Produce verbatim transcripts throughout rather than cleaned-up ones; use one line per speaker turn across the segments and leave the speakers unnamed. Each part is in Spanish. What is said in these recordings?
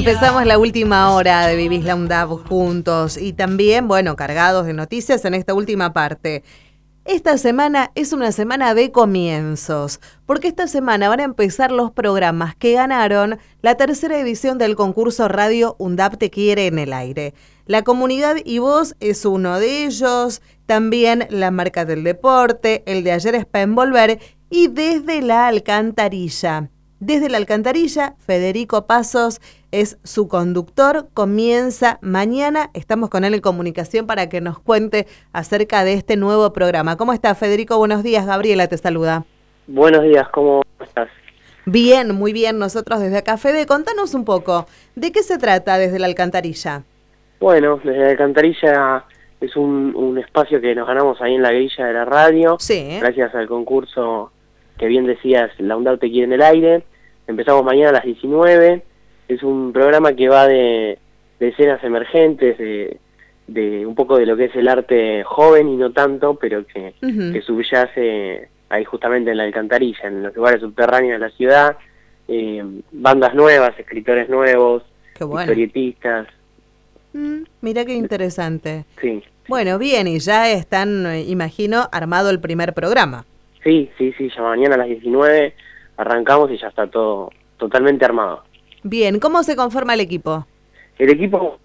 empezamos la última hora de Vivís la UNDAB juntos y también, bueno, cargados de noticias en esta última parte. Esta semana es una semana de comienzos, porque esta semana van a empezar los programas que ganaron la tercera edición del concurso Radio UNDAB Te Quiere en el Aire. La Comunidad y Vos es uno de ellos, también La Marca del Deporte, el de ayer es Pa' Envolver y Desde la Alcantarilla. Desde la Alcantarilla, Federico Pasos es su conductor, comienza mañana, estamos con él en comunicación para que nos cuente acerca de este nuevo programa. ¿Cómo estás, Federico? Buenos días, Gabriela te saluda.
Buenos días, ¿cómo estás?
Bien, muy bien, nosotros desde acá. Fede, contanos un poco, ¿de qué se trata Desde la Alcantarilla?
Bueno, Desde la Alcantarilla es un, un espacio que nos ganamos ahí en la grilla de la radio,
sí.
Gracias al concurso que bien decías, la UNDAB Te Quiere en el Aire. Empezamos mañana a las diecinueve. Es un programa que va de, de escenas emergentes, de, de un poco de lo que es el arte joven y no tanto, pero que, uh-huh. que subyace ahí justamente en la Alcantarilla, en los lugares subterráneos de la ciudad. Eh, bandas nuevas, escritores nuevos,
qué bueno.
Historietistas.
Mm, mira qué interesante.
Sí.
Bueno, bien, y ya están, imagino, armado el primer programa.
Sí, sí, sí, ya mañana a las diecinueve arrancamos y ya está todo totalmente armado.
Bien, ¿cómo se conforma el equipo?
El equipo,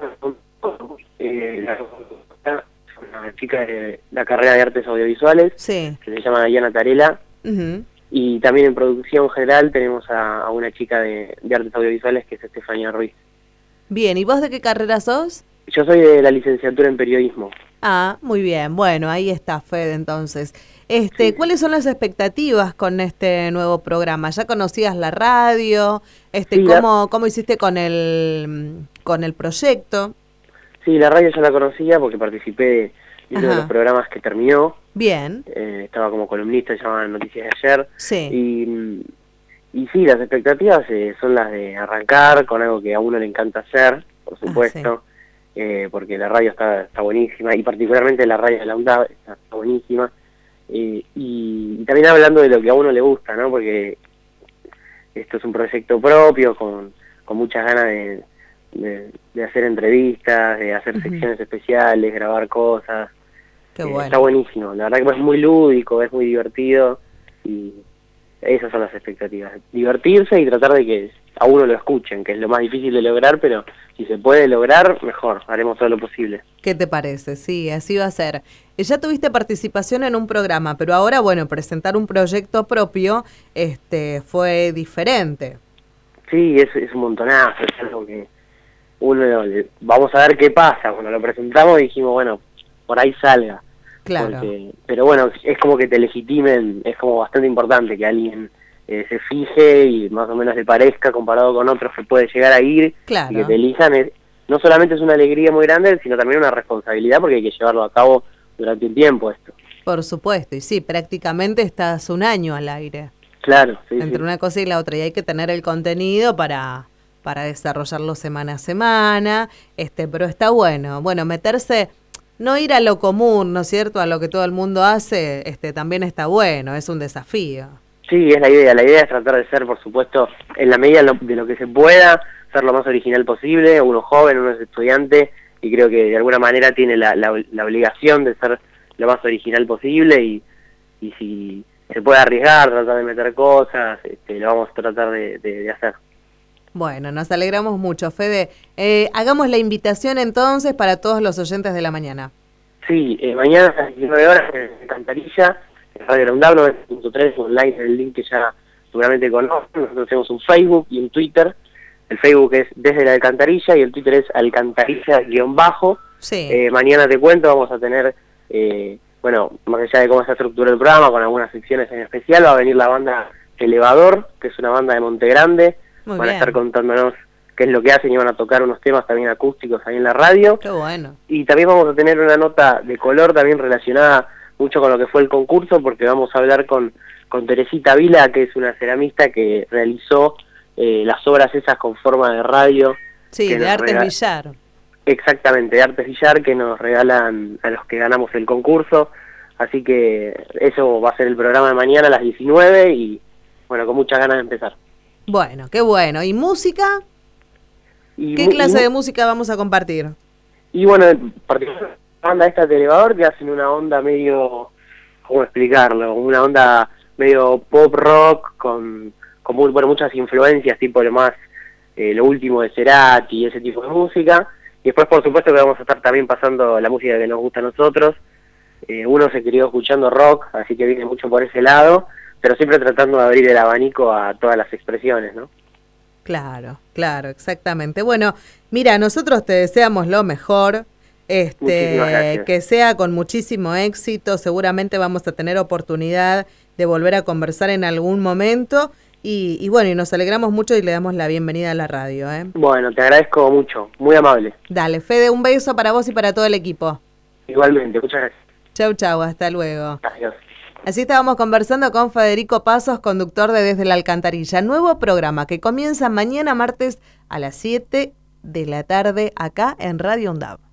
eh, la, una chica de la carrera de artes audiovisuales,
sí.
que se llama Diana Tarela,
uh-huh.
y también en producción general tenemos a, a una chica de, de artes audiovisuales que es Estefanía Ruiz.
Bien, ¿y vos de qué carrera sos?
Yo soy de la licenciatura en periodismo.
Ah, muy bien. Bueno, ahí está Fede entonces. Este, sí. ¿Cuáles son las expectativas con este nuevo programa? ¿Ya conocías la radio? Este,
sí,
¿cómo,
la...
¿Cómo hiciste con el con el proyecto?
Sí, la radio ya la conocía porque participé de uno de los programas que terminó.
Bien.
Eh, estaba como columnista, se llamaban Noticias de Ayer.
Sí.
Y, y sí, las expectativas eh, son las de arrancar con algo que a uno le encanta hacer, por supuesto. Ah, sí. Eh, porque la radio está, está buenísima, y particularmente la radio de la UNDAB está, está buenísima, eh, y, y también hablando de lo que a uno le gusta, ¿no? Porque esto es un proyecto propio, con, con muchas ganas de, de, de hacer entrevistas, de hacer uh-huh. secciones especiales, grabar cosas.
Qué
eh,
bueno.
Está buenísimo, la verdad que es muy lúdico, es muy divertido, y esas son las expectativas, divertirse y tratar de que a uno lo escuchen, que es lo más difícil de lograr, pero si se puede lograr, mejor, haremos todo lo posible.
¿Qué te parece? Sí, así va a ser. Ya tuviste participación en un programa, pero ahora, bueno, presentar un proyecto propio este, fue diferente.
Sí, es, es un montonazo, es algo que uno, vamos a ver qué pasa. Cuando lo presentamos dijimos, bueno, por ahí salga.
Claro.
Porque, pero bueno, es como que te legitimen, es como bastante importante que alguien eh, se fije y más o menos le parezca comparado con otros que puede llegar a ir,
claro.
y que te elijan. Es, no solamente es una alegría muy grande, sino también una responsabilidad porque hay que llevarlo a cabo durante un tiempo esto.
Por supuesto, y sí, prácticamente estás un año al aire.
Claro, sí.
Entre
sí.
una cosa y la otra, y hay que tener el contenido para, para desarrollarlo semana a semana, este, pero está bueno, bueno, meterse... No ir a lo común, ¿no es cierto? A lo que todo el mundo hace, este, también está bueno, es un desafío.
Sí, es la idea. La idea es tratar de ser, por supuesto, en la medida de lo que se pueda, ser lo más original posible. Uno joven, uno es estudiante, y creo que de alguna manera tiene la, la, la obligación de ser lo más original posible, y, y si se puede arriesgar, tratar de meter cosas, este, lo vamos a tratar de, de, de hacer.
Bueno, nos alegramos mucho, Fede. Eh, hagamos la invitación entonces para todos los oyentes de la mañana.
Sí, eh, mañana a las diecinueve horas en Alcantarilla, en Radio La UNDAB noventa punto tres, online, en el link que ya seguramente conocen. Nosotros tenemos un Facebook y un Twitter. El Facebook es Desde la Alcantarilla y el Twitter es Alcantarilla-bajo.
Sí.
Eh, mañana te cuento, vamos a tener, eh, bueno, más allá de cómo se estructura el programa, con algunas secciones en especial, va a venir la banda Elevador, que es una banda de Monte Grande.
Muy
van
bien.
a estar contándonos qué es lo que hacen y van a tocar unos temas también acústicos ahí en la radio.
Qué bueno.
Y también vamos a tener una nota de color también relacionada mucho con lo que fue el concurso, porque vamos a hablar con, con Teresita Vila, que es una ceramista que realizó eh, las obras esas con forma de radio.
Sí, de Artes regal... Villar.
Exactamente, de Artes Villar, que nos regalan a los que ganamos el concurso. Así que eso va a ser el programa de mañana a las diecinueve y bueno, con muchas ganas de empezar.
Bueno, qué bueno. ¿Y música?
Y,
¿Qué clase
y,
de música vamos a compartir?
Y bueno, particularmente la banda esta de Elevador, que hacen una onda medio, ¿cómo explicarlo? Una onda medio pop rock con, con muy, bueno, muchas influencias, tipo lo más, eh, lo último de Cerati y ese tipo de música. Y después, por supuesto, que vamos a estar también pasando la música que nos gusta a nosotros. Eh, uno se crió escuchando rock, así que viene mucho por ese lado, pero siempre tratando de abrir el abanico a todas las expresiones, ¿no?
Claro, claro, exactamente. Bueno, mira, nosotros te deseamos lo mejor, este, que sea con muchísimo éxito. Seguramente vamos a tener oportunidad de volver a conversar en algún momento. Y, y bueno, y nos alegramos mucho y le damos la bienvenida a la radio, ¿eh?
Bueno, te agradezco mucho, muy amable.
Dale, Fede, un beso para vos y para todo el equipo.
Igualmente, muchas gracias.
Chau, chau, hasta luego.
Adiós.
Así estábamos conversando con Federico Pasos, conductor de Desde la Alcantarilla. Nuevo programa que comienza mañana martes a las siete de la tarde acá en Radio UNDAV.